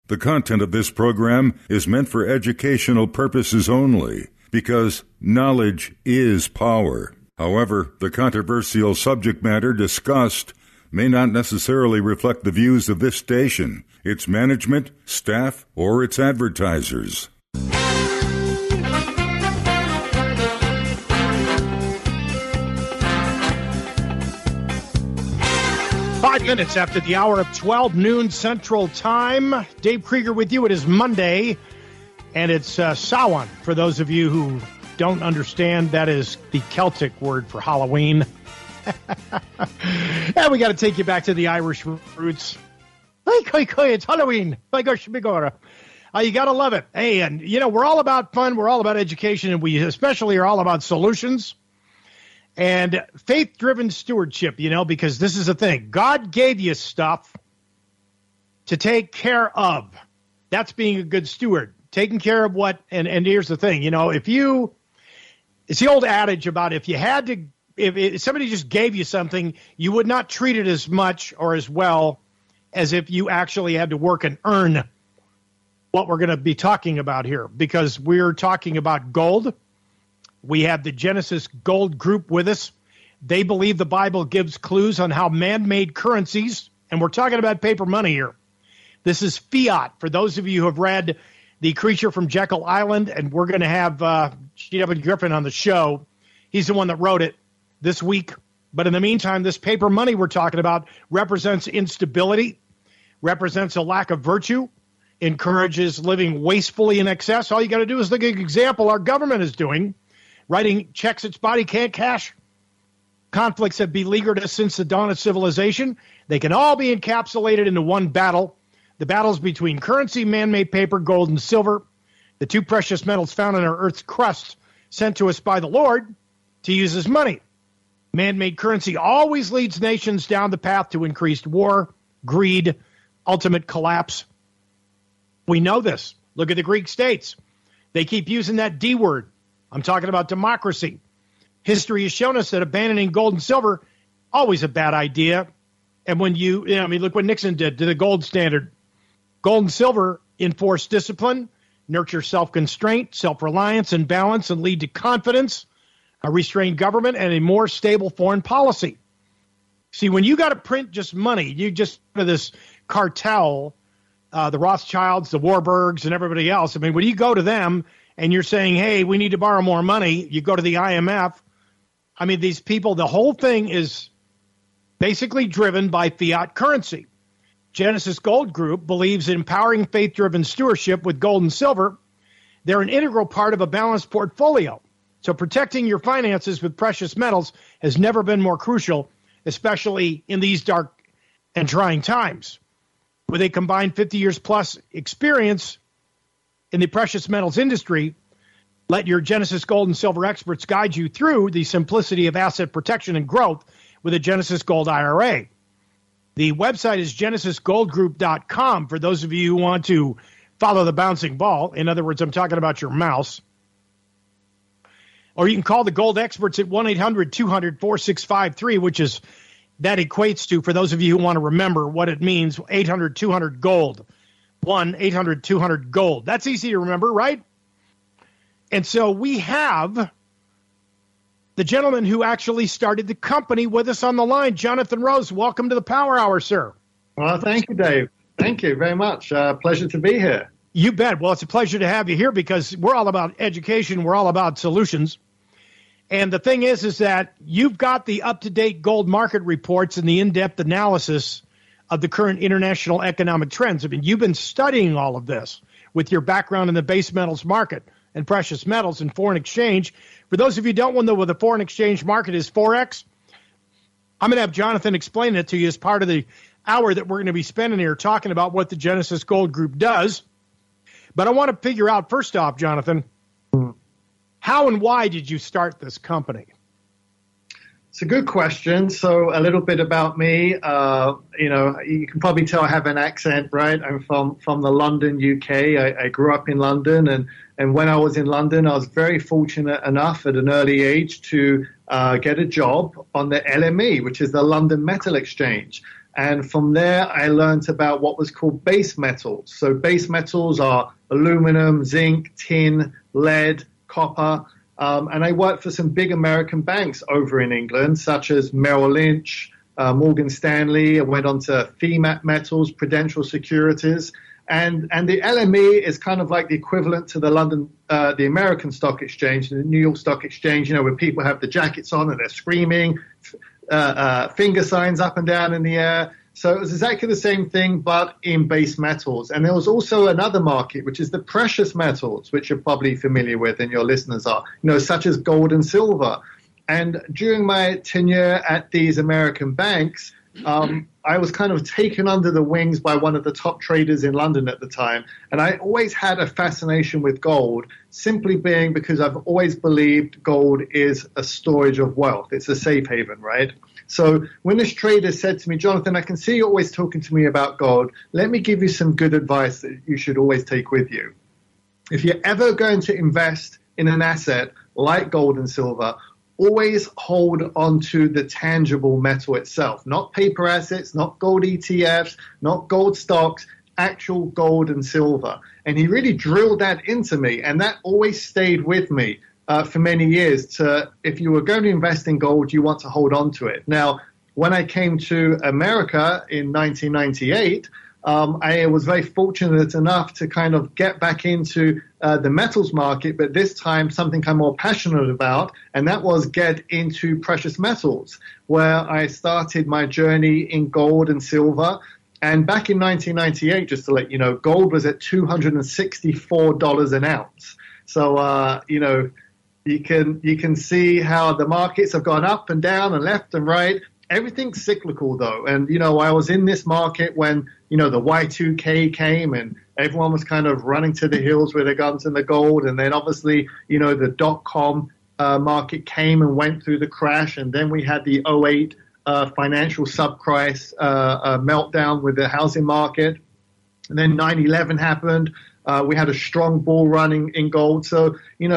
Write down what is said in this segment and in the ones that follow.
The content of this program is meant for educational purposes only, because knowledge is power. However, the controversial subject matter discussed may not necessarily reflect the views of this station, its management, staff, or its advertisers. 5 minutes after the hour of 12 noon Central Time. Dave Krieger with you. It is Monday, and it's Samhain. For those of you who don't understand, that is the Celtic word for Halloween. And we got to take you back to the Irish roots. It's Halloween. My gosh, bigora. You got to love it. Hey, and, you know, we're all about fun. We're all about education, and we especially are all about solutions. And faith-driven stewardship, you know, because this is the thing. God gave you stuff to take care of. That's being a good steward. Taking care of what, and here's the thing, you know, it's the old adage about if somebody just gave you something, you would not treat it as much or as well as if you actually had to work and earn what we're going to be talking about here. Because we're talking about gold. We have the Genesis Gold Group with us. They believe the Bible gives clues on how man-made currencies, and we're talking about paper money here. This is fiat. For those of you who have read The Creature from Jekyll Island, and we're going to have G.W. Griffin on the show. He's the one that wrote it this week. But in the meantime, this paper money we're talking about represents instability, represents a lack of virtue, encourages living wastefully in excess. All you got to do is look at an example our government is doing. Writing checks its body can't cash. Conflicts have beleaguered us since the dawn of civilization. They can all be encapsulated into one battle. The battles between currency, man-made paper, gold, and silver, the two precious metals found in our Earth's crust, sent to us by the Lord to use as money. Man-made currency always leads nations down the path to increased war, greed, ultimate collapse. We know this. Look at the Greek states. They keep using that D word. I'm talking about democracy. History has shown us that abandoning gold and silver, always a bad idea. And when look what Nixon did to the gold standard. Gold and silver enforce discipline, nurture self-constraint, self-reliance, and balance, and lead to confidence, a restrained government, and a more stable foreign policy. See, when you got to print just money, you just this cartel, the Rothschilds, the Warburgs, and everybody else. I mean, when you go to them, and you're saying, hey, we need to borrow more money, you go to the IMF. I mean, these people, the whole thing is basically driven by fiat currency. Genesis Gold Group believes in empowering faith-driven stewardship with gold and silver. They're an integral part of a balanced portfolio. So protecting your finances with precious metals has never been more crucial, especially in these dark and trying times. With a combined 50 years plus experience in the precious metals industry, let your Genesis Gold and Silver experts guide you through the simplicity of asset protection and growth with a Genesis Gold IRA. The website is genesisgoldgroup.com for those of you who want to follow the bouncing ball. In other words, I'm talking about your mouse. Or you can call the gold experts at 1-800-200-4653, which is, that equates to, for those of you who want to remember what it means, 800-200-GOLD. 1-800-200-GOLD. That's easy to remember, right? And so we have the gentleman who actually started the company with us on the line, Jonathan Rose. Welcome to the Power Hour, sir. Well, thank you, Dave. Thank you very much. Pleasure to be here. You bet. Well, it's a pleasure to have you here because we're all about education. We're all about solutions. And the thing is that you've got the up-to-date gold market reports and the in-depth analysis of the current international economic trends. I mean, you've been studying all of this with your background in the base metals market and precious metals and foreign exchange. For those of you who don't know what the foreign exchange market is, Forex, I'm going to have Jonathan explain it to you as part of the hour that we're going to be spending here talking about what the Genesis Gold Group does. But I want to figure out, first off, Jonathan, how and why did you start this company? It's a good question. So a little bit about me. You can probably tell I have an accent, right? I'm from the London, UK. I grew up in London, and when I was in London, I was very fortunate enough at an early age to get a job on the LME, which is the London Metal Exchange. And from there, I learned about what was called base metals. So base metals are aluminum, zinc, tin, lead, copper. And I worked for some big American banks over in England, such as Merrill Lynch, Morgan Stanley. I went on to FEMAT Metals, Prudential Securities. And the LME is kind of like the equivalent to the the American Stock Exchange, the New York Stock Exchange, where people have the jackets on and they're screaming, finger signs up and down in the air. So it was exactly the same thing, but in base metals. And there was also another market, which is the precious metals, which you're probably familiar with and your listeners are, such as gold and silver. And during my tenure at these American banks, I was kind of taken under the wings by one of the top traders in London at the time. And I always had a fascination with gold, simply being because I've always believed gold is a storage of wealth. It's a safe haven, right? So when this trader said to me, Jonathan, I can see you're always talking to me about gold. Let me give you some good advice that you should always take with you. If you're ever going to invest in an asset like gold and silver, always hold on to the tangible metal itself, not paper assets, not gold ETFs, not gold stocks, actual gold and silver. And he really drilled that into me, and that always stayed with me for many years. If you were going to invest in gold, you want to hold on to it. Now, when I came to America in 1998, I was very fortunate enough to kind of get back into the metals market, but this time something I'm more passionate about, and that was get into precious metals, where I started my journey in gold and silver. And back in 1998, just to let you know, gold was at $264 an ounce. So, you can see how the markets have gone up and down and left and right. Everything's cyclical, though. And, I was in this market when, the Y2K came and everyone was kind of running to the hills with their guns and the gold. And then obviously, the dot-com market came and went through the crash. And then we had the '08 financial subprice meltdown with the housing market. And then 9/11 happened. We had a strong bull running in gold. So,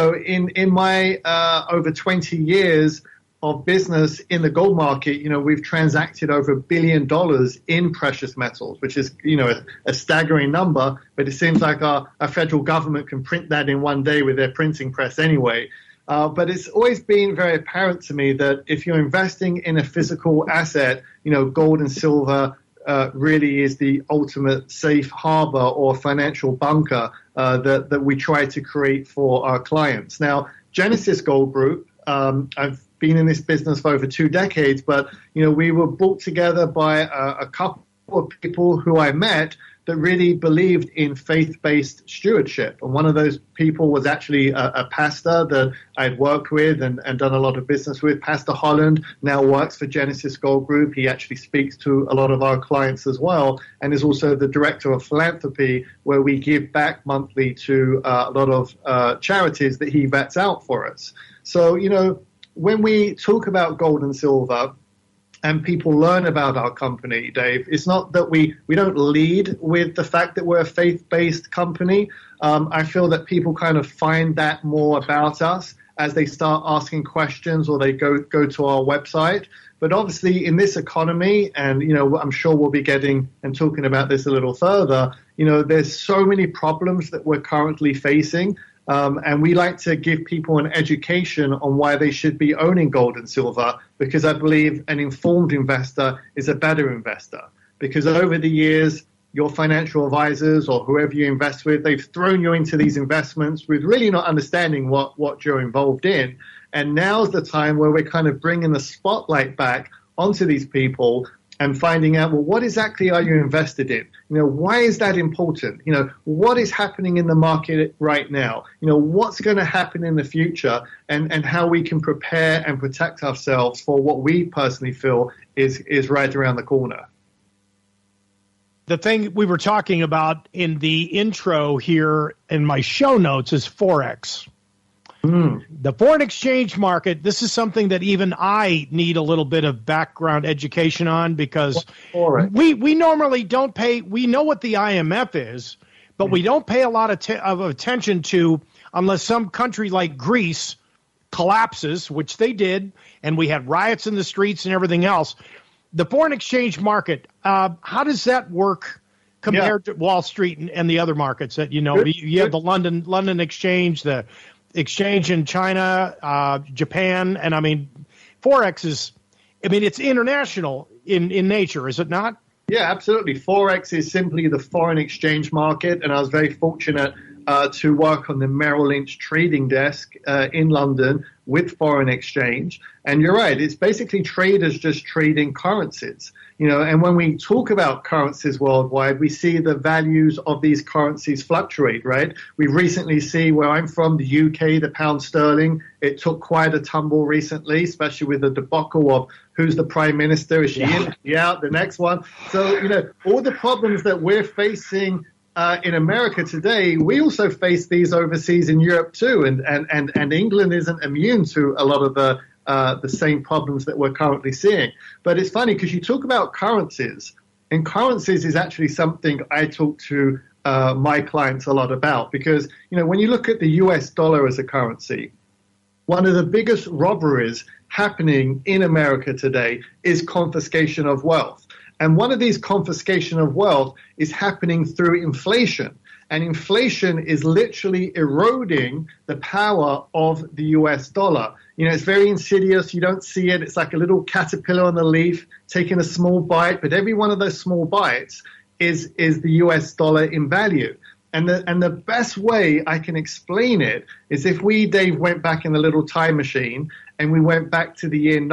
in my over 20 years of business in the gold market, we've transacted over $1 billion in precious metals, which is, a staggering number. But it seems like our federal government can print that in one day with their printing press anyway. But it's always been very apparent to me that if you're investing in a physical asset, gold and silver really is the ultimate safe harbor or financial bunker that we try to create for our clients. Now, Genesis Gold Group, I've been in this business for over 2 decades, but, we were brought together by a couple of people who I met that really believed in faith-based stewardship. And one of those people was actually a pastor that I'd worked with and done a lot of business with. Pastor Holland now works for Genesis Gold Group. He actually speaks to a lot of our clients as well, and is also the director of philanthropy, where we give back monthly to a lot of charities that he vets out for us. So, when we talk about gold and silver, and people learn about our company, Dave, it's not that we don't lead with the fact that we're a faith-based company. I feel that people kind of find that more about us as they start asking questions or they go to our website. But obviously in this economy, and, I'm sure we'll be getting and talking about this a little further, there's so many problems that we're currently facing. And we like to give people an education on why they should be owning gold and silver, because I believe an informed investor is a better investor. Because over the years, your financial advisors or whoever you invest with, they've thrown you into these investments with really not understanding what you're involved in. And now's the time where we're kind of bringing the spotlight back onto these people and finding out, well, what exactly are you invested in? Why is that important? What is happening in the market right now? What's going to happen in the future, and how we can prepare and protect ourselves for what we personally feel is right around the corner. The thing we were talking about in the intro here in my show notes is Forex. The foreign exchange market, this is something that even I need a little bit of background education on, because we normally don't pay. We know what the IMF is, but we don't pay a lot of attention to unless some country like Greece collapses, which they did, and we had riots in the streets and everything else. the foreign exchange market, how does that work compared to Wall Street and the other markets that you know? You have the London exchange, the exchange in China, Japan, and I mean, Forex is, I mean, it's international in nature, is it not? Yeah, absolutely. Forex is simply the foreign exchange market, and I was very fortunate to work on the Merrill Lynch trading desk in London with foreign exchange. And you're right, it's basically traders just trading currencies. You know, and when we talk about currencies worldwide, we see the values of these currencies fluctuate, right? We recently see where I'm from, the UK, the pound sterling, it took quite a tumble recently, especially with the debacle of who's the prime minister, is she in, is she out, the next one. So, you know, all the problems that we're facing in America today, we also face these overseas in Europe too, and England isn't immune to a lot of the same problems that we're currently seeing. But it's funny because you talk about currencies, and currencies is actually something I talk to my clients a lot about, because you know when you look at the US dollar as a currency, one of the biggest robberies happening in America today is confiscation of wealth. And one of these confiscation of wealth is happening through inflation. And inflation is literally eroding the power of the US dollar. You know, it's very insidious. You don't see it. It's like a little caterpillar on the leaf taking a small bite. But every one of those small bites is the US dollar in value. And the best way I can explain it is if we, Dave, went back in the little time machine and we went back to the year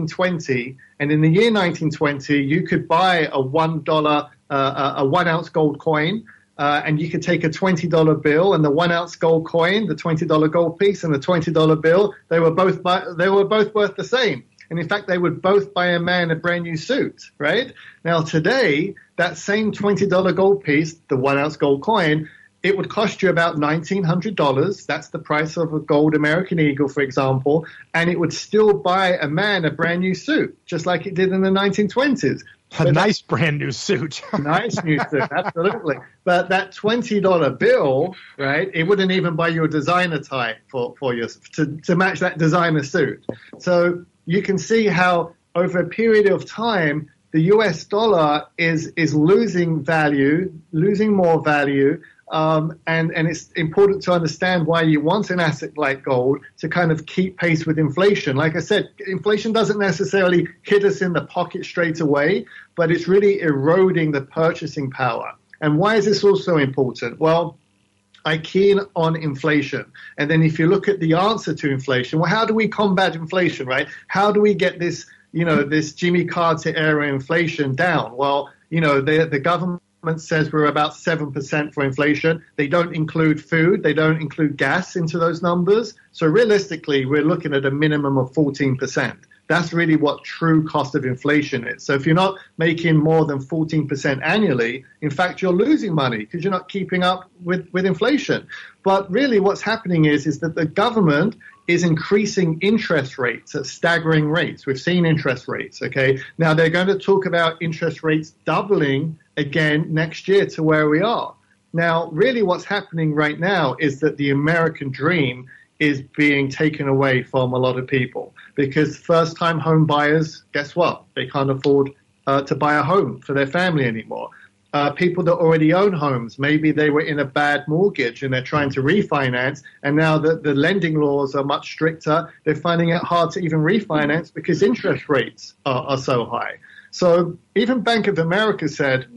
1920, and in the year 1920, you could buy a $1, a 1 ounce gold coin, and you could take a $20 bill and the 1 ounce gold coin, the $20 gold piece and the $20 bill, they were both worth the same. And in fact, they would both buy a man a brand new suit, right? Now today, that same $20 gold piece, the 1 ounce gold coin, it would cost you about $1,900. That's the price of a gold American Eagle, for example. And it would still buy a man a brand new suit, just like it did in the 1920s. A nice brand new suit. Nice new suit, absolutely. But that $20 bill, right, it wouldn't even buy you a designer tie for you to match that designer suit. So you can see how over a period of time, the US dollar is losing value, losing more value. And it's important to understand why you want an asset like gold to kind of keep pace with inflation. Like I said, inflation doesn't necessarily hit us in the pocket straight away, but it's really eroding the purchasing power. And why is this also important? Well, I key in on inflation. And then if you look at the answer to inflation, well, how do we combat inflation, right? How do we get this, you know, this Jimmy Carter era inflation down? Well, you know, the government says we're about 7% for inflation. They don't include food. They don't include gas into those numbers. So realistically, we're looking at a minimum of 14%. That's really what true cost of inflation is. So if you're not making more than 14% annually, in fact, you're losing money because you're not keeping up with inflation. But really what's happening is that the government is increasing interest rates at staggering rates. We've seen interest rates, okay? Now they're going to talk about interest rates doubling again next year to where we are. Now, really what's happening right now is that the American dream is being taken away from a lot of people because first-time home buyers, guess what? They can't afford to buy a home for their family anymore. People that already own homes, maybe they were in a bad mortgage and they're trying to refinance, and now that the lending laws are much stricter, they're finding it hard to even refinance because interest rates are so high. So even Bank of America said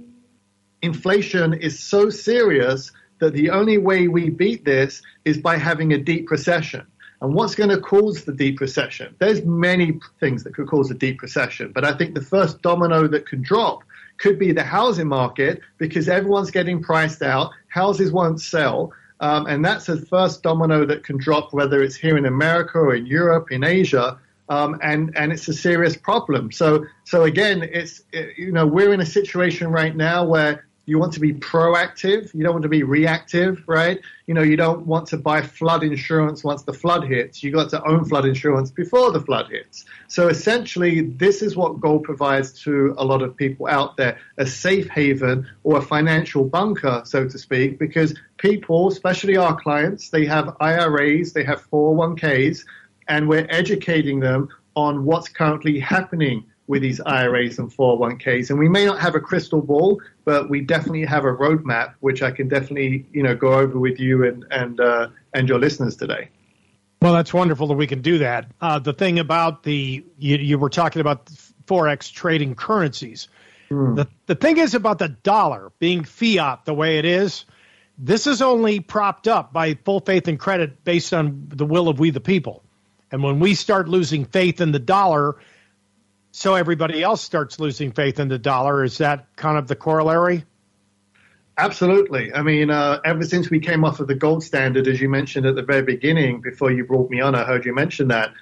inflation is so serious that the only way we beat this is by having a deep recession. And what's going to cause the deep recession? There's many things that could cause a deep recession, but I think the first domino that could drop could be the housing market because everyone's getting priced out. Houses won't sell. And that's the first domino that can drop, whether it's here in America or in Europe, in Asia. And it's a serious problem. So again, we're in a situation right now where you want to be proactive. You don't want to be reactive, right? You know, you don't want to buy flood insurance once the flood hits. You got to own flood insurance before the flood hits. So essentially, this is what gold provides to a lot of people out there, a safe haven or a financial bunker, so to speak, because people, especially our clients, they have IRAs, they have 401ks, and we're educating them on what's currently happening with these IRAs and 401ks. And we may not have a crystal ball, but we definitely have a roadmap, which I can definitely, go over with you and your listeners today. Well, that's wonderful that we can do that. The thing about you were talking about Forex trading currencies. The thing is about the dollar being fiat the way it is, this is only propped up by full faith and credit based on the will of we the people. And when we start losing faith in the dollar, so everybody else starts losing faith in the dollar. Is that kind of the corollary? Absolutely. I mean, ever since we came off of the gold standard, as you mentioned at the very beginning, before you brought me on, I heard you mention that.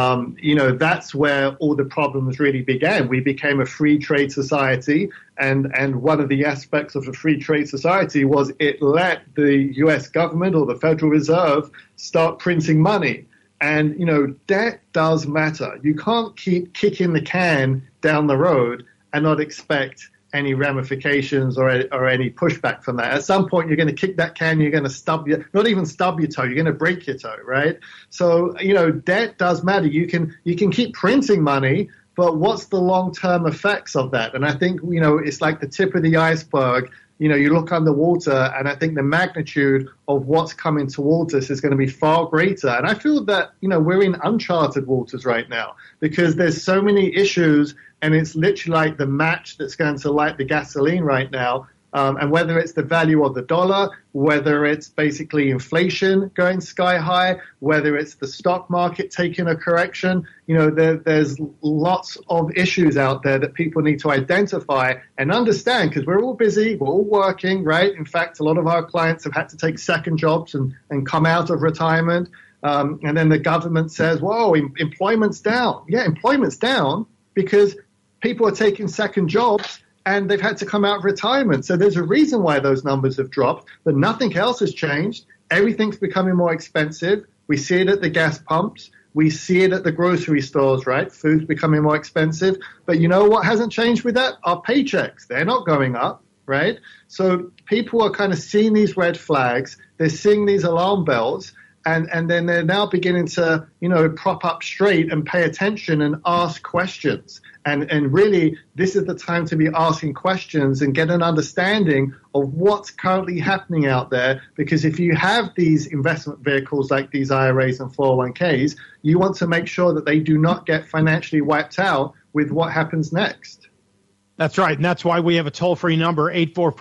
That's where all the problems really began. We became a free trade society, and one of the aspects of a free trade society was it let the U.S. government or the Federal Reserve start printing money. And, debt does matter. You can't keep kicking the can down the road and not expect any ramifications or any pushback from that. At some point, you're going to kick that can, you're going to not even stub your toe, you're going to break your toe, right? So, debt does matter. You can keep printing money, but what's the long-term effects of that? And I think, it's like the tip of the iceberg. You look underwater, and I think the magnitude of what's coming towards us is going to be far greater. And I feel that, we're in uncharted waters right now because there's so many issues, and it's literally like the match that's going to light the gasoline right now. And whether it's the value of the dollar, whether it's basically inflation going sky high, whether it's the stock market taking a correction, there's lots of issues out there that people need to identify and understand because we're all busy, we're all working, right? In fact, a lot of our clients have had to take second jobs and come out of retirement. And then the government says, whoa, employment's down. Yeah, employment's down because people are taking second jobs and they've had to come out of retirement. So there's a reason why those numbers have dropped, but nothing else has changed. Everything's becoming more expensive. We see it at the gas pumps. We see it at the grocery stores, right? Food's becoming more expensive. But you know what hasn't changed with that? Our paychecks. They're not going up, right? So people are kind of seeing these red flags. They're seeing these alarm bells. And then they're now beginning to, prop up straight and pay attention and ask questions. And really, this is the time to be asking questions and get an understanding of what's currently happening out there. Because if you have these investment vehicles like these IRAs and 401ks, you want to make sure that they do not get financially wiped out with what happens next. That's right. And that's why we have a toll-free number,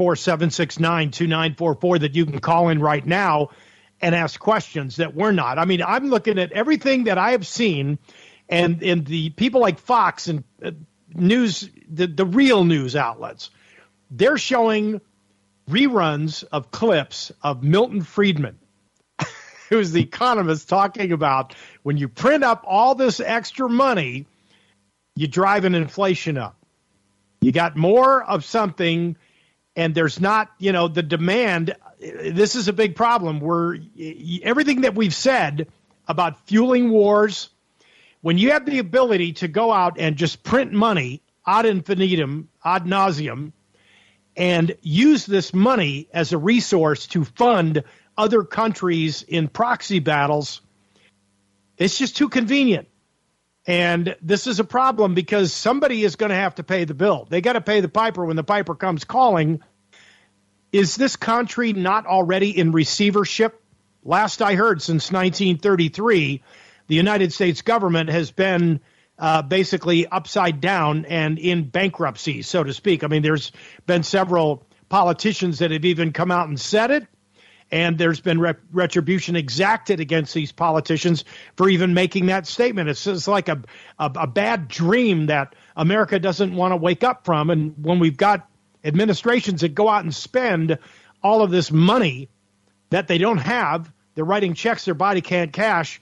844-769-2944, that you can call in right now and ask questions that we're not. I mean, I'm looking at everything that I have seen, and the people like Fox and news, the real news outlets, they're showing reruns of clips of Milton Friedman, who's the economist, talking about when you print up all this extra money, you drive an inflation up. You got more of something, and there's not, the demand. This is a big problem where everything that we've said about fueling wars, when you have the ability to go out and just print money ad infinitum, ad nauseum, and use this money as a resource to fund other countries in proxy battles, it's just too convenient. And this is a problem because somebody is going to have to pay the bill. They got to pay the piper when the piper comes calling. Is this country not already in receivership? Last I heard, since 1933, the United States government has been basically upside down and in bankruptcy, so to speak. I mean, there's been several politicians that have even come out and said it, and there's been retribution exacted against these politicians for even making that statement. It's just like a bad dream that America doesn't want to wake up from, and when we've got administrations that go out and spend all of this money that they don't have, they're writing checks their body can't cash.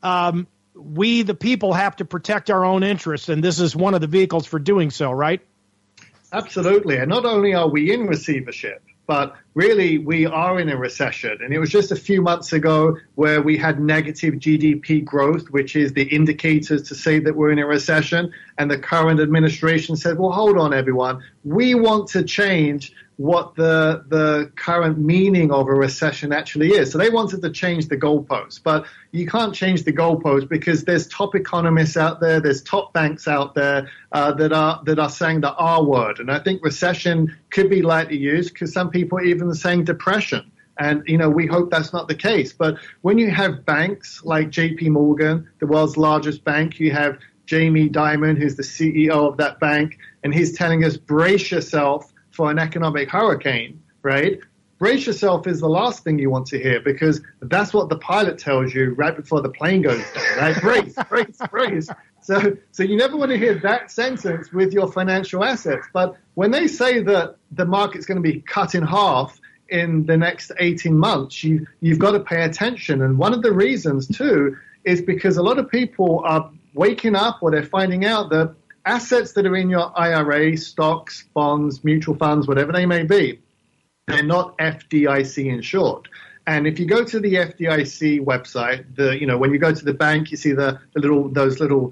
We, the people, have to protect our own interests, and this is one of the vehicles for doing so, right? Absolutely. And not only are we in receivership, but really we are in a recession. And it was just a few months ago where we had negative GDP growth, which is the indicators to say that we're in a recession. And the current administration said, well, hold on, everyone. We want to change what the current meaning of a recession actually is. So they wanted to change the goalposts, but you can't change the goalposts because there's top economists out there, there's top banks out there that are saying the R word. And I think recession could be lightly used because some people are even saying depression. And, we hope that's not the case. But when you have banks like JP Morgan, the world's largest bank, you have Jamie Dimon, who's the CEO of that bank, and he's telling us, brace yourself for an economic hurricane, right? Brace yourself is the last thing you want to hear because that's what the pilot tells you right before the plane goes down, right? Brace, brace, brace. So you never want to hear that sentence with your financial assets. But when they say that the market's going to be cut in half in the next 18 months, you've got to pay attention. And one of the reasons, too, is because a lot of people are waking up or they're finding out that assets that are in your IRA, stocks, bonds, mutual funds, whatever they may be, they're not FDIC insured. And if you go to the FDIC website, when you go to the bank, you see those little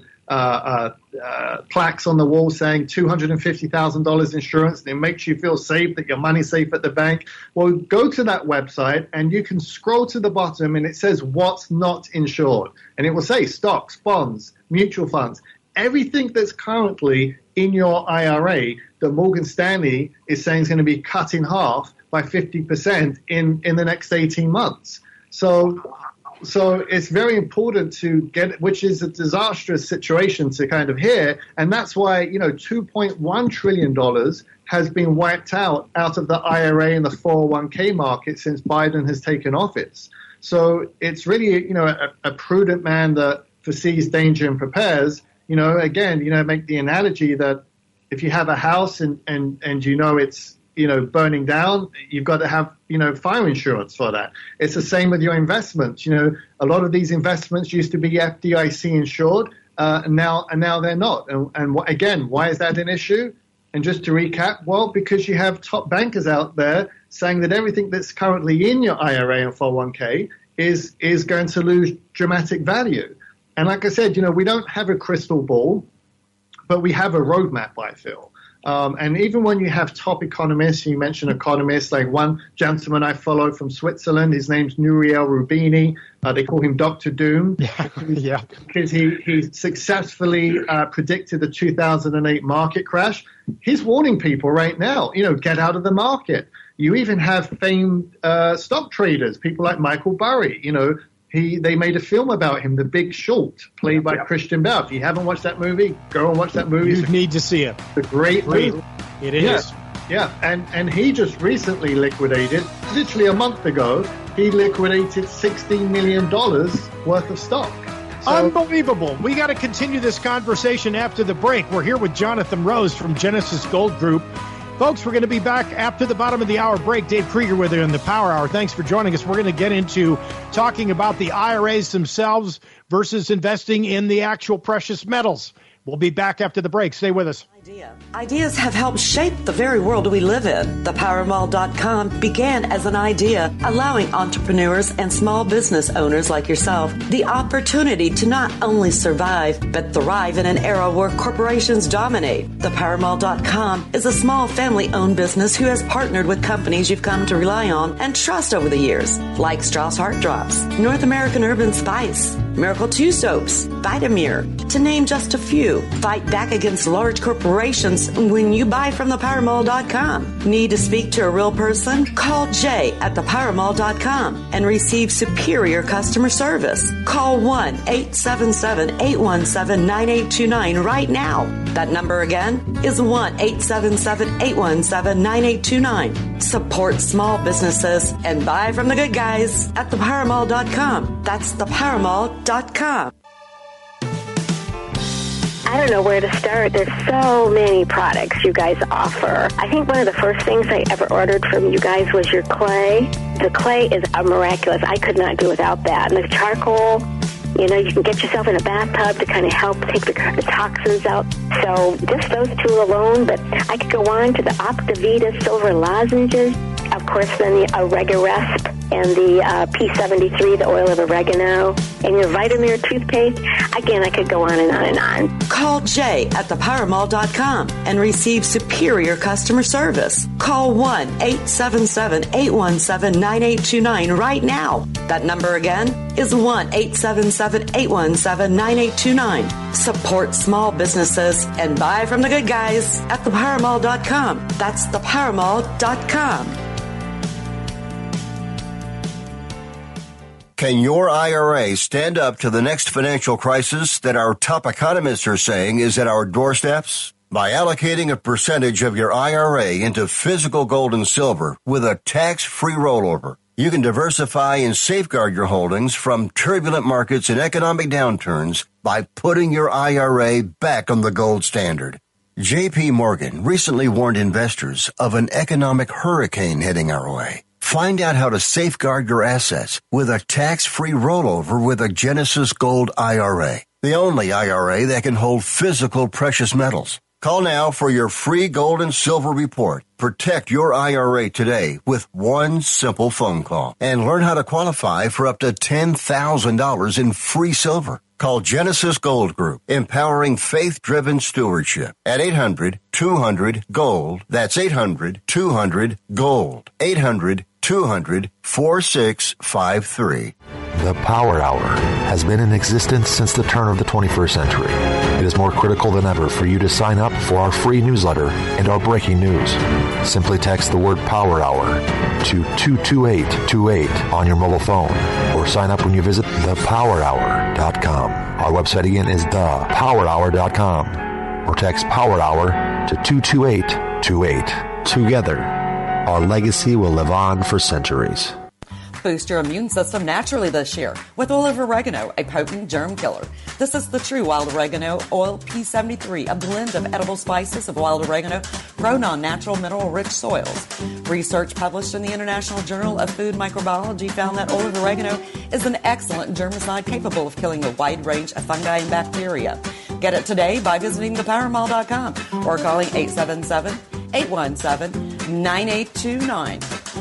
plaques on the wall saying $250,000 insurance, and it makes you feel safe that your money's safe at the bank. Well, go to that website and you can scroll to the bottom and it says what's not insured. And it will say stocks, bonds, mutual funds, everything that's currently in your IRA that Morgan Stanley is saying is going to be cut in half by 50% in the next 18 months. So it's very important to get, which is a disastrous situation to kind of hear. And that's why, $2.1 trillion has been wiped out of the IRA and the 401k market since Biden has taken office. So it's really, a prudent man that foresees danger and prepares. Make the analogy that if you have a house and it's, burning down, you've got to have, fire insurance for that. It's the same with your investments. A lot of these investments used to be FDIC insured, and now they're not. And again, why is that an issue? And just to recap, well, because you have top bankers out there saying that everything that's currently in your IRA and 401k is going to lose dramatic value. And like I said, we don't have a crystal ball, but we have a roadmap, I feel. And even when you have top economists, you mentioned economists, like one gentleman I follow from Switzerland, his name's Nouriel Roubini. They call him Dr. Doom. Yeah. Because he successfully predicted the 2008 market crash. He's warning people right now, get out of the market. You even have famed stock traders, people like Michael Burry, They made a film about him, The Big Short, played by Christian Bale. If you haven't watched that movie, go and watch that movie. You need to see it. It's a great movie. It is. Yeah, and he just recently liquidated, literally a month ago, he liquidated $16 million worth of stock. So, unbelievable. We got to continue this conversation after the break. We're here with Jonathan Rose from Genesis Gold Group. Folks, we're going to be back after the bottom of the hour break. Dave Krieger with you in the Power Hour. Thanks for joining us. We're going to get into talking about the IRAs themselves versus investing in the actual precious metals. We'll be back after the break. Stay with us. Ideas have helped shape the very world we live in. ThePowerMall.com began as an idea, allowing entrepreneurs and small business owners like yourself the opportunity to not only survive, but thrive in an era where corporations dominate. ThePowerMall.com is a small family-owned business who has partnered with companies you've come to rely on and trust over the years, like Strauss Heart Drops, North American Urban Spice, Miracle 2 Soaps, Vitamir, to name just a few. Fight back against large corporations when you buy from ThePowerMall.com. Need to speak to a real person? Call Jay at ThePowerMall.com and receive superior customer service. Call 1-877-817-9829 right now. That number again is 1-877-817-9829. Support small businesses and buy from the good guys at ThePowerMall.com. That's ThePowerMall.com. I don't know where to start. There's so many products you guys offer. I think one of the first things I ever ordered from you guys was your clay. The clay is miraculous. I could not do without that. And the charcoal, you can get yourself in a bathtub to kind of help take the toxins out. So just those two alone, but I could go on to the Optavita silver lozenges. Of course, then the Oregaresp and the P73, the oil of oregano, and your Vitamir toothpaste. Again, I could go on and on and on. Call Jay at thepowermall.com and receive superior customer service. Call 1-877-817-9829 right now. That number again is 1-877-817-9829. Support small businesses and buy from the good guys at thepowermall.com. That's thepowermall.com. Can your IRA stand up to the next financial crisis that our top economists are saying is at our doorsteps? By allocating a percentage of your IRA into physical gold and silver with a tax-free rollover, you can diversify and safeguard your holdings from turbulent markets and economic downturns by putting your IRA back on the gold standard. J.P. Morgan recently warned investors of an economic hurricane heading our way. Find out how to safeguard your assets with a tax-free rollover with a Genesis Gold IRA, the only IRA that can hold physical precious metals. Call now for your free gold and silver report. Protect your IRA today with one simple phone call and learn how to qualify for up to $10,000 in free silver. Call Genesis Gold Group, empowering faith-driven stewardship at 800-200-GOLD. That's 800-200-GOLD. 800-200-4653. The Power Hour has been in existence since the turn of the 21st century. It is more critical than ever for you to sign up for our free newsletter and our breaking news. Simply text the word Power Hour to 22828 on your mobile phone or sign up when you visit thepowerhour.com. Our website again is thepowerhour.com or text Power Hour to 22828. Together, our legacy will live on for centuries. Boost your immune system naturally this year with oil of oregano, a potent germ killer. This is the true wild oregano oil P73, a blend of edible spices of wild oregano grown on natural mineral-rich soils. Research published in the International Journal of Food Microbiology found that oil of oregano is an excellent germicide capable of killing a wide range of fungi and bacteria. Get it today by visiting thepowermall.com or calling 877-817-9829.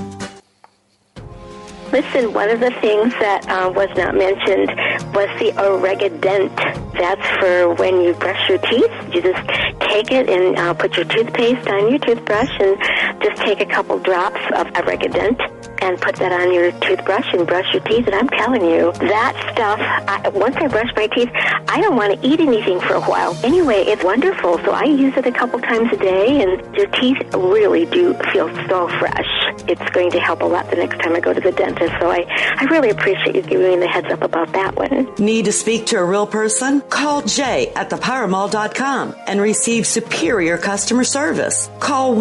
Listen, one of the things that was not mentioned was the Oregadent. That's for when you brush your teeth. You just take it and put your toothpaste on your toothbrush and just take a couple drops of Oregadent and put that on your toothbrush and brush your teeth. And I'm telling you, that stuff, once I brush my teeth, I don't want to eat anything for a while. Anyway, it's wonderful. So I use it a couple times a day, and your teeth really do feel so fresh. It's going to help a lot the next time I go to the dentist. So I really appreciate you giving me the heads up about that one. Need to speak to a real person? Call Jay at thepowermall.com and receive superior customer service. Call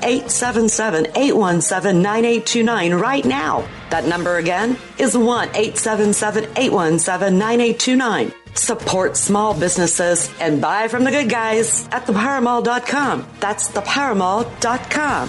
1-877-817-9829 right now. That number again is 1-877-817-9829. Support small businesses and buy from the good guys at thepowermall.com. That's thepowermall.com.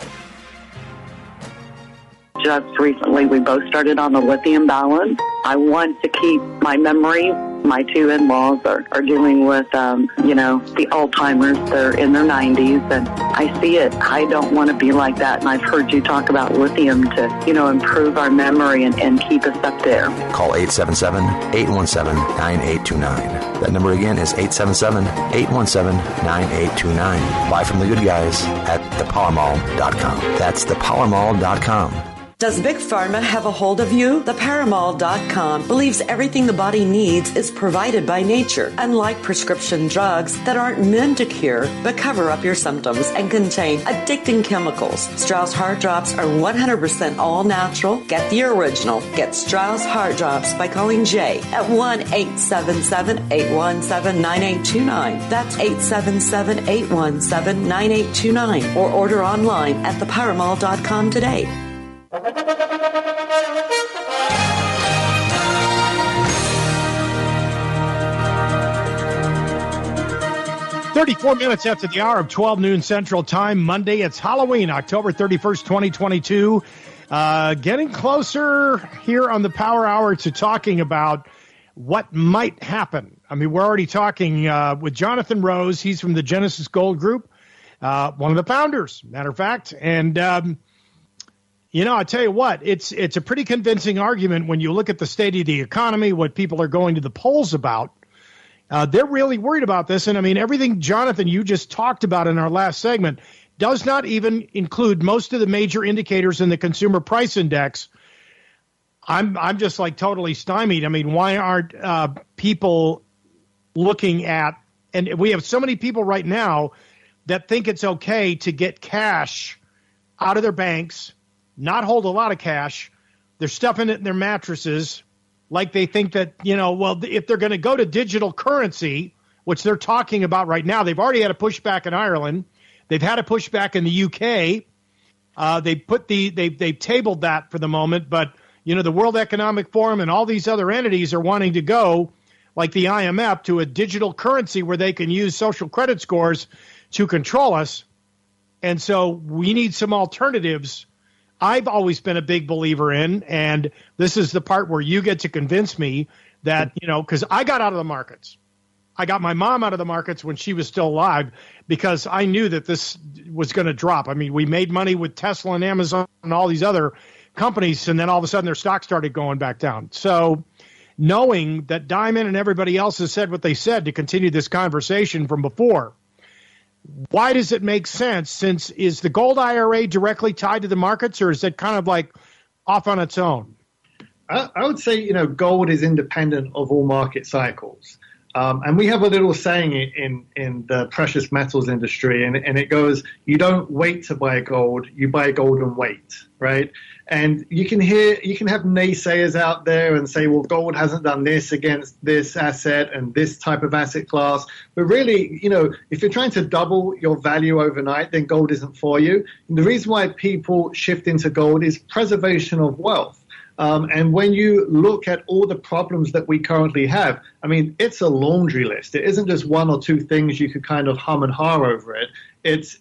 Just recently, we both started on the lithium balance. I want to keep my memory. My two in-laws are dealing with, the Alzheimer's. They're in their 90s, and I see it. I don't want to be like that, and I've heard you talk about lithium to, improve our memory and keep us up there. Call 877-817-9829. That number again is 877-817-9829. Buy from the good guys at thepowermall.com. That's thepowermall.com. Does Big Pharma have a hold of you? TheParaMall.com believes everything the body needs is provided by nature, unlike prescription drugs that aren't meant to cure but cover up your symptoms and contain addicting chemicals. Strauss Heart Drops are 100% all natural. Get the original. Get Strauss Heart Drops by calling Jay at 1-877-817-9829. That's 877-817-9829. Or order online at TheParaMall.com today. 34 minutes after the hour of 12 noon Central Time, Monday. It's Halloween, October 31st, 2022. Getting closer here on the Power Hour to talking about what might happen. I mean, we're already talking with Jonathan Rose. He's from the Genesis Gold Group, one of the founders, matter of fact. And You know, I tell you what, it's a pretty convincing argument when you look at the state of the economy, what people are going to the polls about. They're really worried about this. And I mean, everything, Jonathan, you just talked about in our last segment does not even include most of the major indicators in the consumer price index. I'm just like totally stymied. I mean, why aren't people looking at, and we have so many people right now that think it's okay to get cash out of their banks, not hold a lot of cash. They're stuffing it in their mattresses like they think that, you know, well, if they're going to go to digital currency, which they're talking about right now, they've already had a pushback in Ireland. They've had a pushback in the UK. They've tabled that for the moment, but you know, the World Economic Forum and all these other entities are wanting to go, like the IMF, to a digital currency where they can use social credit scores to control us. And so we need some alternatives. I've always been a big believer in, and this is the part where you get to convince me that, you know, because I got out of the markets. I got my mom out of the markets when she was still alive because I knew that this was going to drop. I mean, we made money with Tesla and Amazon and all these other companies, and then all of a sudden their stock started going back down. So knowing that Diamond and everybody else has said what they said to continue this conversation from before, why does it make sense? Since is the gold IRA directly tied to the markets, or is it kind of like off on its own? I would say, you know, gold is independent of all market cycles. And we have a little saying in the precious metals industry, and it goes, you don't wait to buy gold, you buy gold and wait, right? And you can have naysayers out there and say, well, gold hasn't done this against this asset and this type of asset class. But really, you know, if you're trying to double your value overnight, then gold isn't for you. And the reason why people shift into gold is preservation of wealth. And when you look at all the problems that we currently have, I mean, it's a laundry list. It isn't just one or two things you could kind of hum and ha over it. It's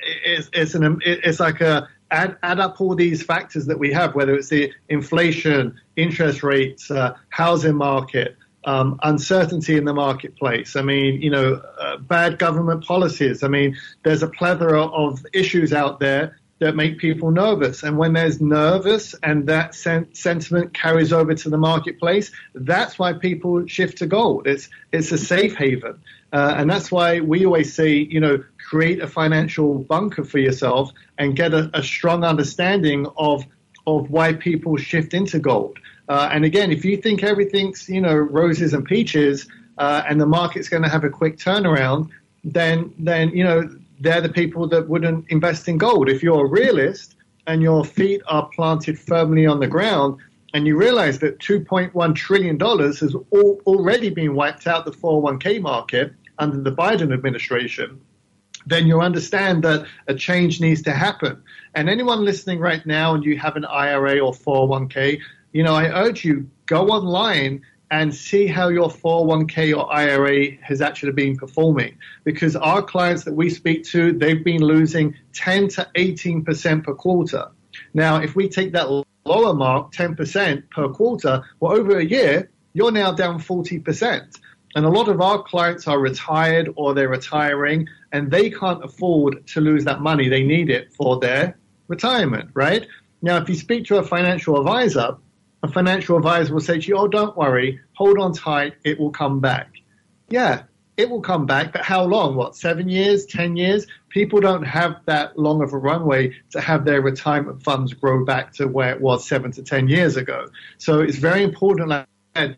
like add up all these factors that we have, whether it's the inflation, interest rates, housing market, uncertainty in the marketplace. I mean, you know, bad government policies. I mean, there's a plethora of issues out there that make people nervous. And when there's nervous and that sentiment carries over to the marketplace, that's why people shift to gold. It's a safe haven. And that's why we always say, you know, create a financial bunker for yourself and get a strong understanding of why people shift into gold. And again, if you think everything's, you know, roses and peaches and the market's going to have a quick turnaround, then you know, they're the people that wouldn't invest in gold. If you're a realist and your feet are planted firmly on the ground and you realize that $2.1 trillion has already been wiped out the 401k market under the Biden administration, then you understand that a change needs to happen. And anyone listening right now and you have an IRA or 401k, you know, I urge you, go online and see how your 401k or IRA has actually been performing. Because our clients that we speak to, they've been losing 10 to 18% per quarter. Now, if we take that lower mark, 10% per quarter, well, over a year, you're now down 40%. And a lot of our clients are retired or they're retiring, and they can't afford to lose that money. They need it for their retirement, right? Now, if you speak to a financial advisor will say to you, oh, don't worry, hold on tight, it will come back. Yeah, it will come back, but how long? What, 7 years, 10 years? People don't have that long of a runway to have their retirement funds grow back to where it was 7 to 10 years ago. So it's very important, like I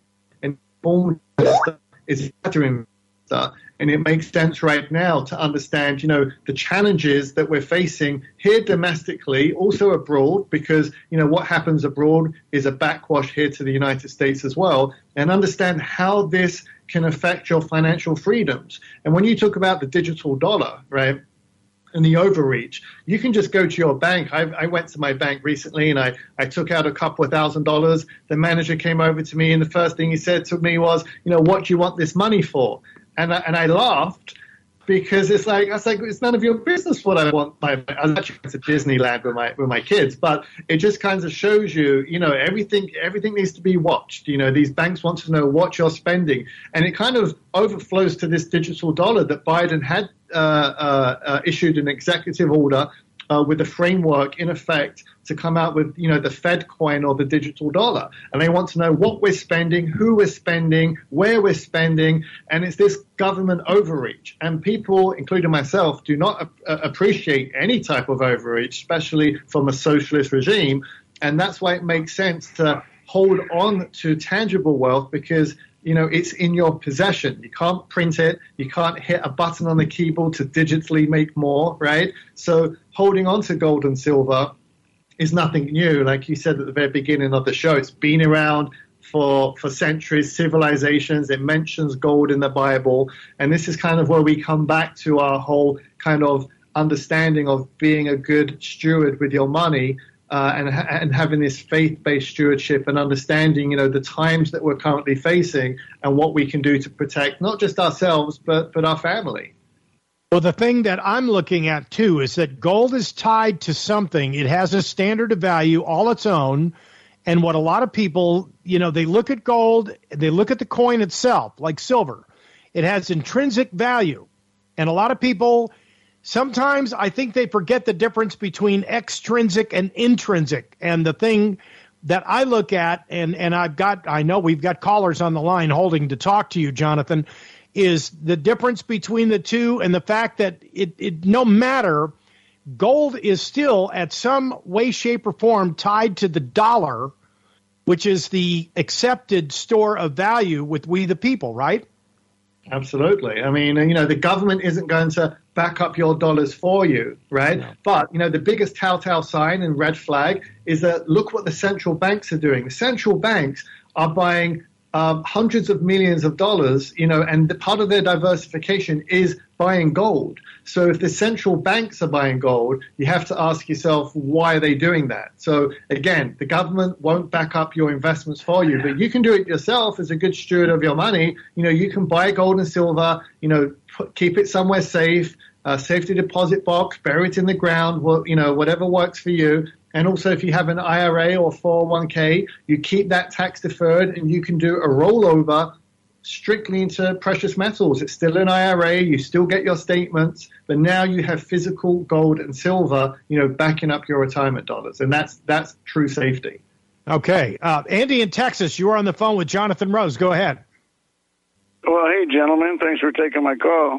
said, is to investor. And it makes sense right now to understand, you know, the challenges that we're facing here domestically, also abroad, because, you know, what happens abroad is a backwash here to the United States as well, and understand how this can affect your financial freedoms. And when you talk about the digital dollar, right, and the overreach, you can just go to your bank. I went to my bank recently and I took out a couple of $1,000. The manager came over to me and the first thing he said to me was, you know, what do you want this money for? And I laughed because it's like, I was like, it's none of your business what I want. I was actually went to Disneyland with my kids, but it just kind of shows you, you know, everything needs to be watched. You know, these banks want to know what you're spending, and it kind of overflows to this digital dollar that Biden had issued an executive order with the framework in effect to come out with, the Fed coin or the digital dollar. And they want to know what we're spending, who we're spending, where we're spending. And it's this government overreach. And people, including myself, do not appreciate any type of overreach, especially from a socialist regime. And that's why it makes sense to hold on to tangible wealth, because it's in your possession. You can't print it. You can't hit a button on the keyboard to digitally make more, right? So holding on to gold and silver is nothing new. Like you said at the very beginning of the show, it's been around for centuries, civilizations. It mentions gold in the Bible. And this is kind of where we come back to our whole kind of understanding of being a good steward with your money. And having this faith-based stewardship and understanding, the times that we're currently facing and what we can do to protect not just ourselves, but our family. Well, the thing that I'm looking at, too, is that gold is tied to something. It has a standard of value all its own. And what a lot of people, they look at gold, they look at the coin itself, like silver. It has intrinsic value. And a lot of people, sometimes I think they forget the difference between extrinsic and intrinsic. And the thing that I look at, and I know we've got callers on the line holding to talk to you, Jonathan, is the difference between the two and the fact that it no matter, gold is still at some way, shape, or form tied to the dollar, which is the accepted store of value with we the people, right? Absolutely. I mean, the government isn't going to back up your dollars for you, right? No. But, the biggest telltale sign and red flag is that look what the central banks are doing. The central banks are buying hundreds of millions of dollars, and part of their diversification is buying gold. So if the central banks are buying gold, you have to ask yourself, why are they doing that? So again, the government won't back up your investments for you, but you can do it yourself as a good steward of your money. You can buy gold and silver, keep it somewhere safe, safety deposit box, bury it in the ground, whatever works for you. And also, if you have an IRA or 401k, you keep that tax deferred and you can do a rollover strictly into precious metals. It's still an IRA. You still get your statements, but now you have physical gold and silver, backing up your retirement dollars. And that's true safety. Okay. Andy in Texas, you are on the phone with Jonathan Rose. Go ahead. Well, hey, gentlemen. Thanks for taking my call.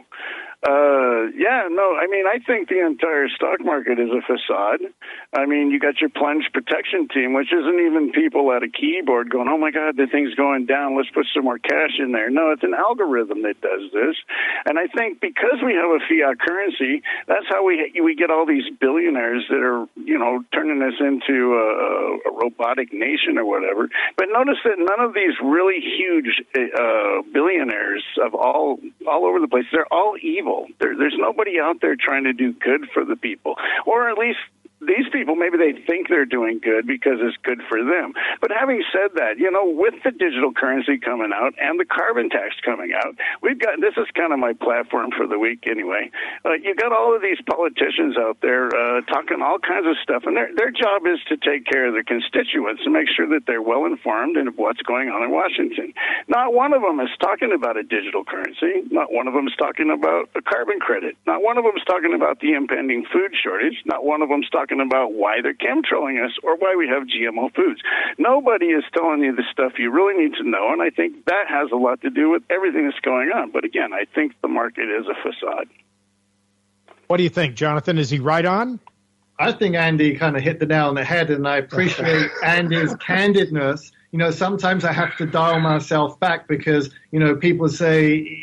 I think the entire stock market is a facade. I mean, you got your plunge protection team, which isn't even people at a keyboard going, oh, my God, the thing's going down. Let's put some more cash in there. No, it's an algorithm that does this. And I think because we have a fiat currency, that's how we get all these billionaires that are, turning us into a robotic nation or whatever. But notice that none of these really huge billionaires of all over the place, they're all evil. There's nobody out there trying to do good for the people, or at least these people, maybe they think they're doing good because it's good for them. But having said that, with the digital currency coming out and the carbon tax coming out, this is kind of my platform for the week anyway. You got all of these politicians out there talking all kinds of stuff, and their job is to take care of their constituents and make sure that they're well informed of what's going on in Washington. Not one of them is talking about a digital currency. Not one of them is talking about a carbon credit. Not one of them is talking about the impending food shortage. Not one of them is talking about why they're chemtrailing us or why we have GMO foods. Nobody is telling you the stuff you really need to know, and I think that has a lot to do with everything that's going on. But again, I think the market is a facade. What do you think, Jonathan? Is he right on? I think Andy kind of hit the nail on the head, and I appreciate Andy's candidness. Sometimes I have to dial myself back because, people say,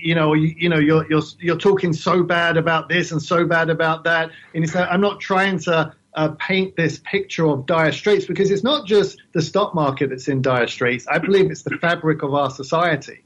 you're talking so bad about this and so bad about that. And it's like, I'm not trying to paint this picture of dire straits, because it's not just the stock market that's in dire straits. I believe it's the fabric of our society.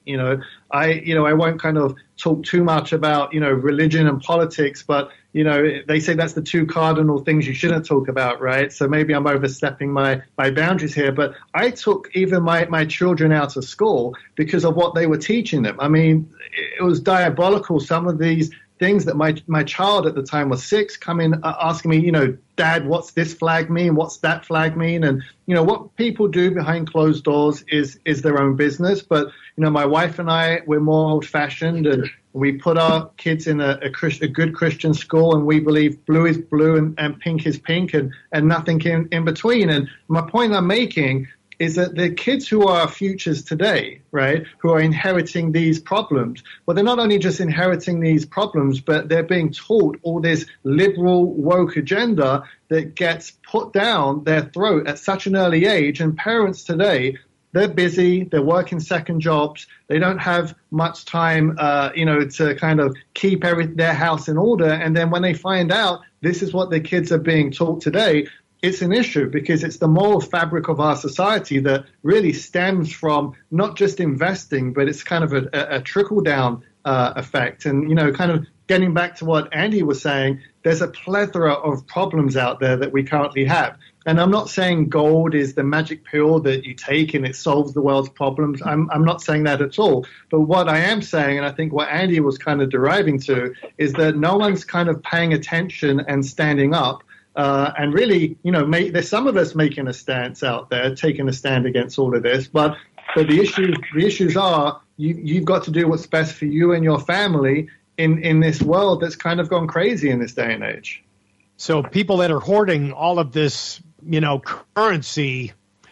I won't kind of talk too much about, religion and politics, but, they say that's the two cardinal things you shouldn't talk about, right? So maybe I'm overstepping my boundaries here, but I took even my children out of school because of what they were teaching them. I mean, it was diabolical. Some of these things that my child at the time was 6, coming asking me, Dad, what's this flag mean? What's that flag mean? And, what people do behind closed doors is their own business. But, my wife and I, we're more old fashioned, and we put our kids in a good Christian school, and we believe blue is blue and pink is pink and nothing in between. And my point I'm making is that the kids who are our futures today, right, who are inheriting these problems, well, they're not only just inheriting these problems, but they're being taught all this liberal woke agenda that gets put down their throat at such an early age. And parents today, they're busy, they're working second jobs, they don't have much time, to kind of keep their house in order. And then when they find out this is what their kids are being taught today, it's an issue, because it's the moral fabric of our society that really stems from not just investing, but it's kind of a trickle-down effect. And, kind of getting back to what Andy was saying, there's a plethora of problems out there that we currently have. And I'm not saying gold is the magic pill that you take and it solves the world's problems. I'm not saying that at all. But what I am saying, and I think what Andy was kind of deriving to, is that no one's kind of paying attention and standing up. And really, there's some of us making a stance out there, taking a stand against all of this. But the issues are you've got to do what's best for you and your family in this world that's kind of gone crazy in this day and age. So people that are hoarding all of this, currency,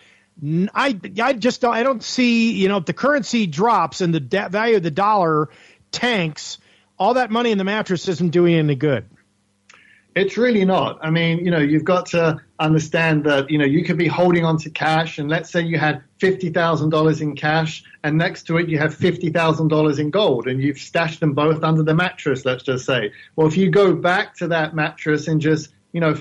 I don't see, if the currency drops and the value of the dollar tanks, all that money in the mattress isn't doing any good. It's really not. I mean, you've got to understand that, you could be holding on to cash, and let's say you had $50,000 in cash, and next to it you have $50,000 in gold, and you've stashed them both under the mattress, let's just say. Well, if you go back to that mattress in just,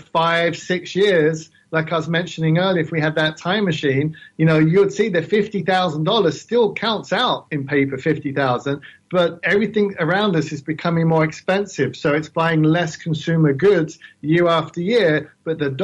5-6 years, like I was mentioning earlier, if we had that time machine, you would see that $50,000 still counts out in paper, $50,000, but everything around us is becoming more expensive. So it's buying less consumer goods year after year, but the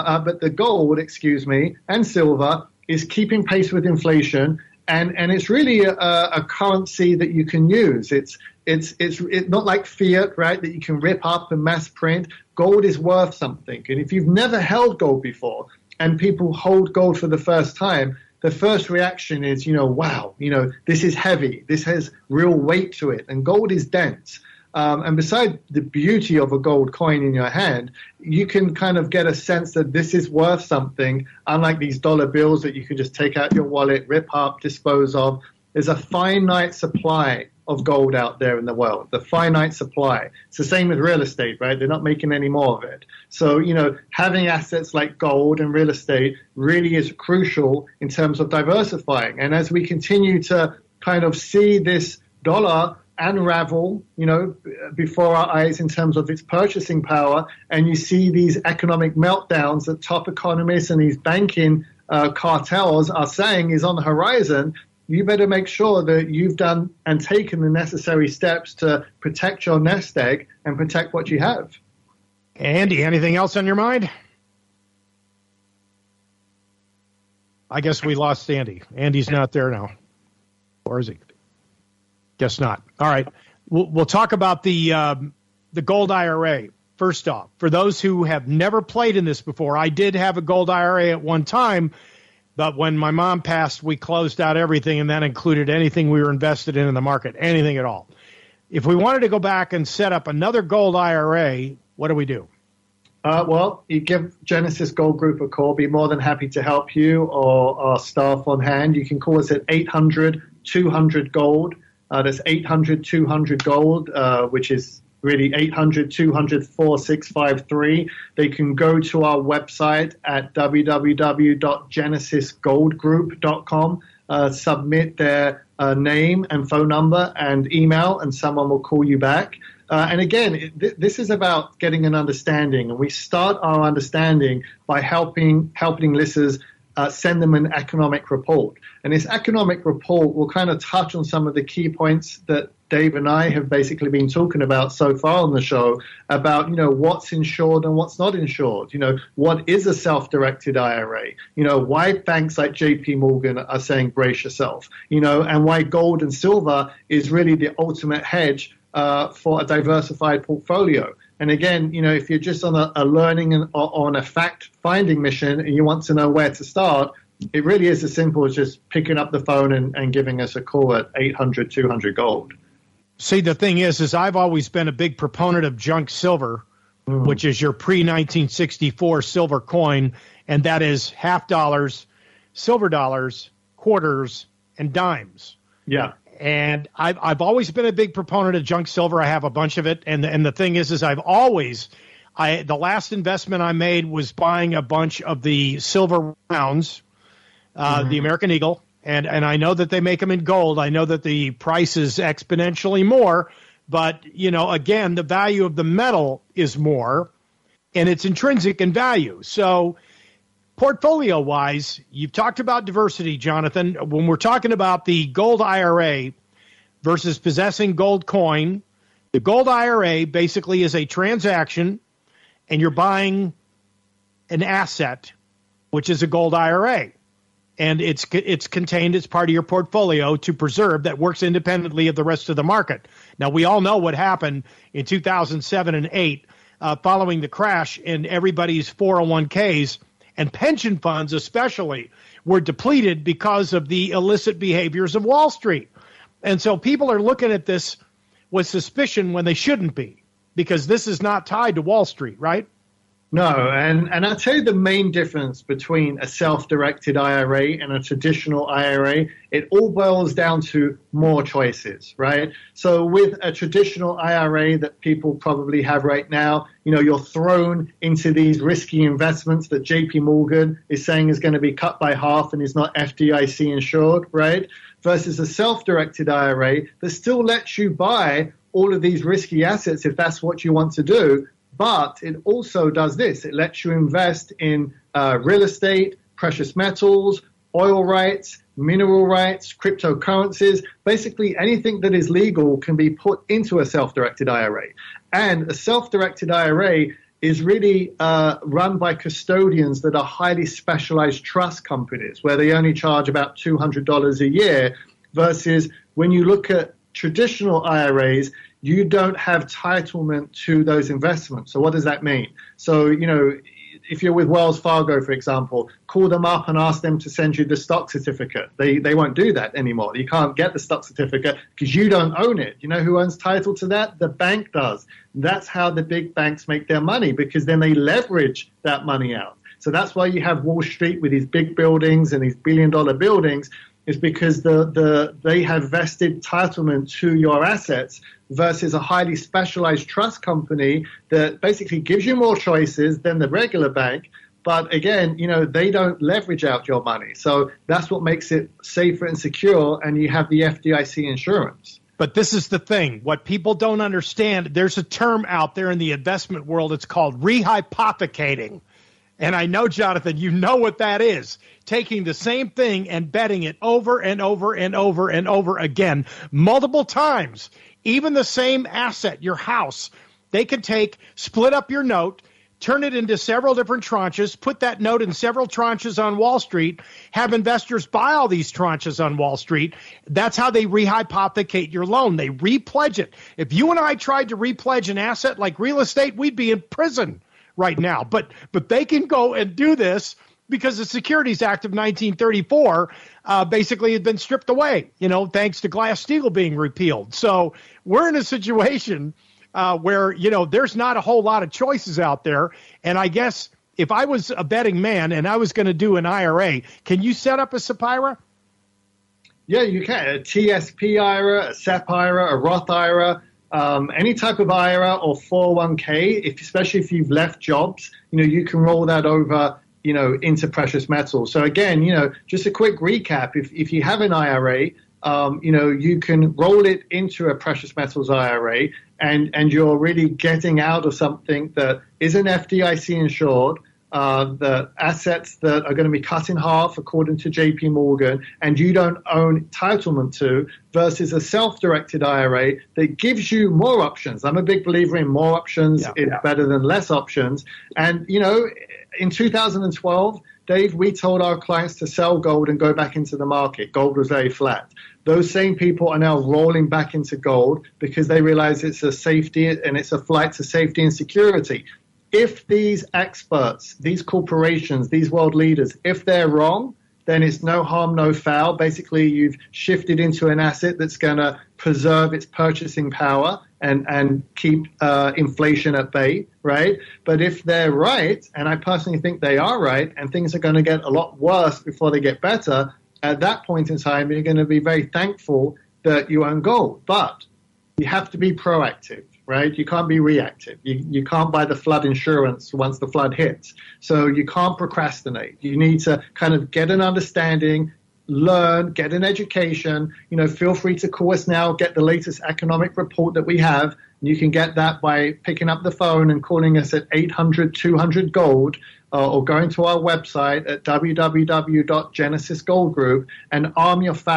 gold, and silver is keeping pace with inflation. And it's really a currency that you can use. It's not like fiat, right, that you can rip up and mass print. Gold is worth something. And if you've never held gold before and people hold gold for the first time, the first reaction is, wow, this is heavy. This has real weight to it. And gold is dense. And beside the beauty of a gold coin in your hand, you can kind of get a sense that this is worth something, unlike these dollar bills that you can just take out your wallet, rip up, dispose of. There's a finite supply of gold out there in the world, the finite supply. It's the same with real estate, right? They're not making any more of it. So, having assets like gold and real estate really is crucial in terms of diversifying. And as we continue to kind of see this dollar unravel, before our eyes in terms of its purchasing power, and you see these economic meltdowns that top economists and these banking cartels are saying is on the horizon, you better make sure that you've done and taken the necessary steps to protect your nest egg and protect what you have. Andy, anything else on your mind? I guess we lost Andy. Andy's not there now. Or is he? Guess not. All right. We'll talk about the gold IRA. First off, for those who have never played in this before, I did have a gold IRA at one time, but when my mom passed, we closed out everything, and that included anything we were invested in the market, anything at all. If we wanted to go back and set up another gold IRA, what do we do? Well, you give Genesis Gold Group a call. Be more than happy to help you or our staff on hand. You can call us at 800-200-GOLD. That's 800-200-GOLD, which is really 800-200-4653. They can go to our website at www.genesisgoldgroup.com, submit their name and phone number and email, and someone will call you back. And again, this is about getting an understanding, and we start our understanding by helping listeners send them an economic report. And this economic report will kind of touch on some of the key points that Dave and I have basically been talking about so far on the show about, what's insured and what's not insured. What is a self-directed IRA? Why banks like JP Morgan are saying brace yourself, and why gold and silver is really the ultimate hedge for a diversified portfolio. And again, if you're just on a learning and on a fact-finding mission and you want to know where to start, it really is as simple as just picking up the phone and giving us a call at 800-200-GOLD. See, the thing is I've always been a big proponent of junk silver, which is your pre-1964 silver coin, and that is half dollars, silver dollars, quarters, and dimes. Yeah. And I've always been a big proponent of junk silver. I have a bunch of it. And the thing is the last investment I made was buying a bunch of the silver rounds, the American Eagle. And I know that they make them in gold. I know that the price is exponentially more. But, again, the value of the metal is more, and it's intrinsic in value. So portfolio-wise, you've talked about diversity, Jonathan. When we're talking about the gold IRA versus possessing gold coin, the gold IRA basically is a transaction, and you're buying an asset, which is a gold IRA. And it's contained as part of your portfolio to preserve that works independently of the rest of the market. Now, we all know what happened in 2007 and 8 following the crash in everybody's 401ks and pension funds especially were depleted because of the illicit behaviors of Wall Street. And so people are looking at this with suspicion when they shouldn't be, because this is not tied to Wall Street, right? No, and I'll tell you the main difference between a self-directed IRA and a traditional IRA. It all boils down to more choices, right? So with a traditional IRA that people probably have right now, you're thrown into these risky investments that JP Morgan is saying is going to be cut by half and is not FDIC insured, right? Versus a self-directed IRA that still lets you buy all of these risky assets if that's what you want to do. But it also does this. It lets you invest in real estate, precious metals, oil rights, mineral rights, cryptocurrencies. Basically, anything that is legal can be put into a self-directed IRA. And a self-directed IRA is really run by custodians that are highly specialized trust companies, where they only charge about $200 a year, versus when you look at traditional IRAs, you don't have entitlement to those investments. So what does that mean? So, if you're with Wells Fargo, for example, call them up and ask them to send you the stock certificate. They won't do that anymore. You can't get the stock certificate because you don't own it. You know who owns title to that? The bank does. That's how the big banks make their money, because then they leverage that money out. So that's why you have Wall Street with these big buildings and these billion-dollar buildings, is because they have vested entitlement to your assets, versus a highly specialized trust company that basically gives you more choices than the regular bank. But again, they don't leverage out your money. So that's what makes it safer and secure, and you have the FDIC insurance. But this is the thing. What people don't understand, there's a term out there in the investment world. It's called rehypothecating. And I know, Jonathan, you know what that is. Taking the same thing and betting it over and over and over and over again, multiple times. Even the same asset, your house, they can split up your note, turn it into several different tranches, put that note in several tranches on Wall Street, have investors buy all these tranches on Wall Street. That's how they rehypothecate your loan. They repledge it. If you and I tried to repledge an asset like real estate, we'd be in prison right now. But they can go and do this because the Securities Act of 1934 basically had been stripped away, thanks to Glass-Steagall being repealed. So we're in a situation where, there's not a whole lot of choices out there. And I guess if I was a betting man and I was going to do an IRA, can you set up a SEP IRA? Yeah, you can. A TSP IRA, a SEP IRA, a Roth IRA. Any type of IRA or 401k, especially if you've left jobs, you can roll that over, into precious metals. So again, just a quick recap. If you have an IRA, you can roll it into a precious metals IRA, and you're really getting out of something that isn't FDIC insured, the assets that are going to be cut in half according to JP Morgan, and you don't own entitlement to, versus a self-directed IRA that gives you more options. I'm a big believer in more options. It's better than less options. And, in 2012, Dave, we told our clients to sell gold and go back into the market. Gold was very flat. Those same people are now rolling back into gold because they realize it's a safety and it's a flight to safety and security. If these experts, these corporations, these world leaders, if they're wrong, then it's no harm, no foul. Basically, you've shifted into an asset that's going to preserve its purchasing power and keep inflation at bay, right? But if they're right, and I personally think they are right, and things are going to get a lot worse before they get better, at that point in time, you're going to be very thankful that you own gold. But you have to be proactive, right? You can't be reactive. You can't buy the flood insurance once the flood hits. So you can't procrastinate. You need to kind of get an understanding, learn, get an education. Feel free to call us now, get the latest economic report that we have. You can get that by picking up the phone and calling us at 800-200-GOLD or going to our website at www.Genesis Gold Group and arm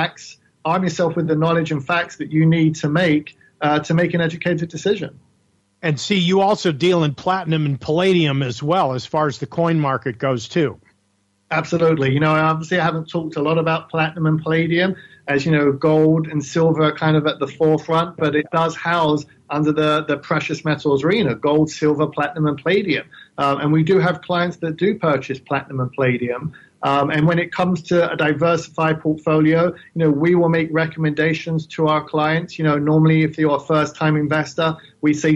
yourself with the knowledge and facts that you need to make an educated decision. And see, you also deal in platinum and palladium as well, as far as the coin market goes, too. Absolutely. Obviously, I haven't talked a lot about platinum and palladium. As you know, gold and silver are kind of at the forefront, but it does house under the precious metals arena, gold, silver, platinum, and palladium. And we do have clients that do purchase platinum and palladium. And when it comes to a diversified portfolio, we will make recommendations to our clients. Normally if you're a first-time investor, we say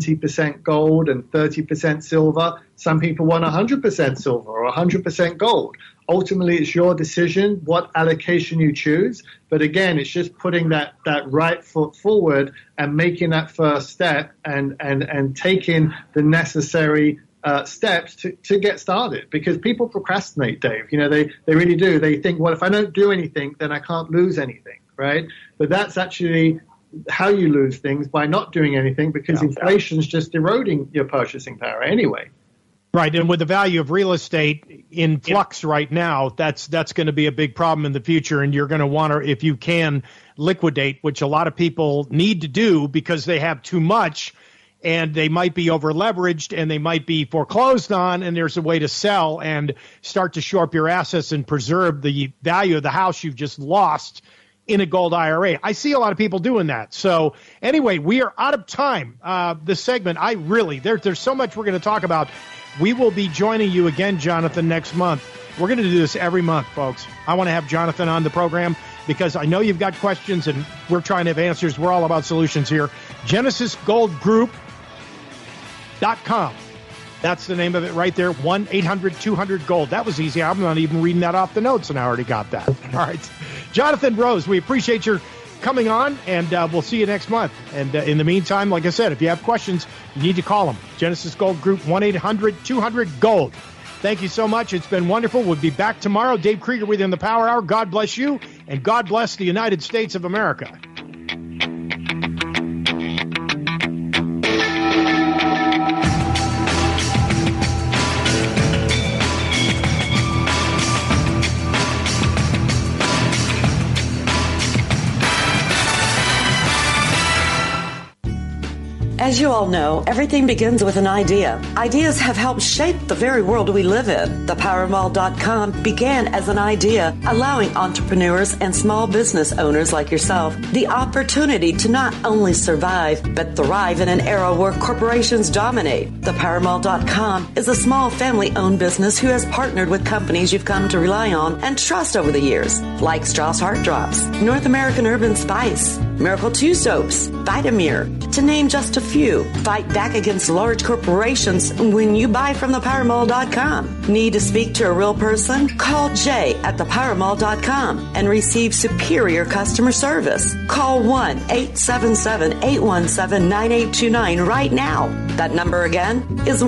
70% gold and 30% silver. Some people want 100% silver or 100% gold. Ultimately, it's your decision what allocation you choose. But again, it's just putting that right foot forward and making that first step and taking the necessary steps to get started, because people procrastinate, Dave. They really do. They think, well, if I don't do anything, then I can't lose anything, right? But that's actually how you lose things, by not doing anything, because inflation's just eroding your purchasing power anyway. Right, and with the value of real estate in flux right now, that's going to be a big problem in the future, and you're going to want to, if you can, liquidate, which a lot of people need to do because they have too much, and they might be over-leveraged, and they might be foreclosed on, and there's a way to sell and start to shore up your assets and preserve the value of the house you've just lost in a gold IRA. I see a lot of people doing that. So anyway, we are out of time. This segment, there's so much we're going to talk about. We will be joining you again, Jonathan, next month. We're going to do this every month, folks. I want to have Jonathan on the program because I know you've got questions, and we're trying to have answers. We're all about solutions here. GenesisGoldGroup.com. That's the name of it right there, 1-800-200-GOLD. That was easy. I'm not even reading that off the notes, and I already got that. All right. Jonathan Rose, we appreciate your coming on, and we'll see you next month. And in the meantime, like I said, if you have questions, you need to call them. Genesis Gold Group, 1-800-200-GOLD. Thank you so much. It's been wonderful. We'll be back tomorrow. Dave Krieger with you in the Power Hour. God bless you, and God bless the United States of America. As you all know, everything begins with an idea. Ideas have helped shape the very world we live in. ThePowerMall.com began as an idea, allowing entrepreneurs and small business owners like yourself the opportunity to not only survive, but thrive in an era where corporations dominate. ThePowerMall.com is a small family-owned business who has partnered with companies you've come to rely on and trust over the years, like Strauss Heart Drops, North American Urban Spice, Miracle 2 Soaps, Vitamir, to name just a few. Fight back against large corporations when you buy from thepowermall.com. Need to speak to a real person? Call Jay at thepowermall.com and receive superior customer service. Call 1-877-817-9829 right now. That number again is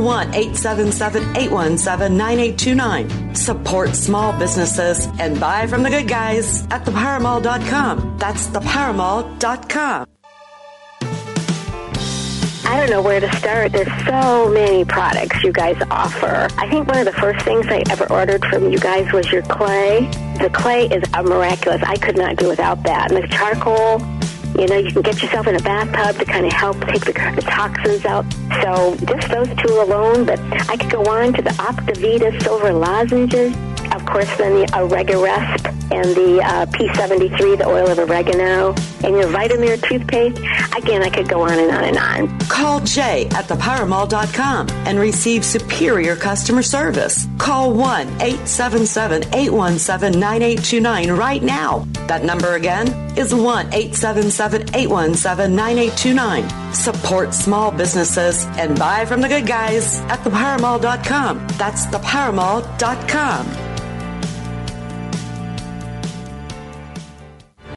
1-877-817-9829. Support small businesses and buy from the good guys at thepowermall.com. That's thepowermall.com. I don't know where to start. There's so many products you guys offer. I think one of the first things I ever ordered from you guys was your clay. The clay is miraculous. I could not do without that. And the charcoal, you can get yourself in a bathtub to kind of help take the toxins out. So just those two alone, but I could go on to the Optavita silver lozenges. course, then the Oregarest and the P73, the oil of oregano, and your Vitamir toothpaste. Again, I could go on and on and on. Call Jay at thepowermall.com and receive superior customer service. Call 1-877-817-9829 right now. That number again is 1-877-817-9829. Support small businesses and buy from the good guys at thepowermall.com. That's thepowermall.com.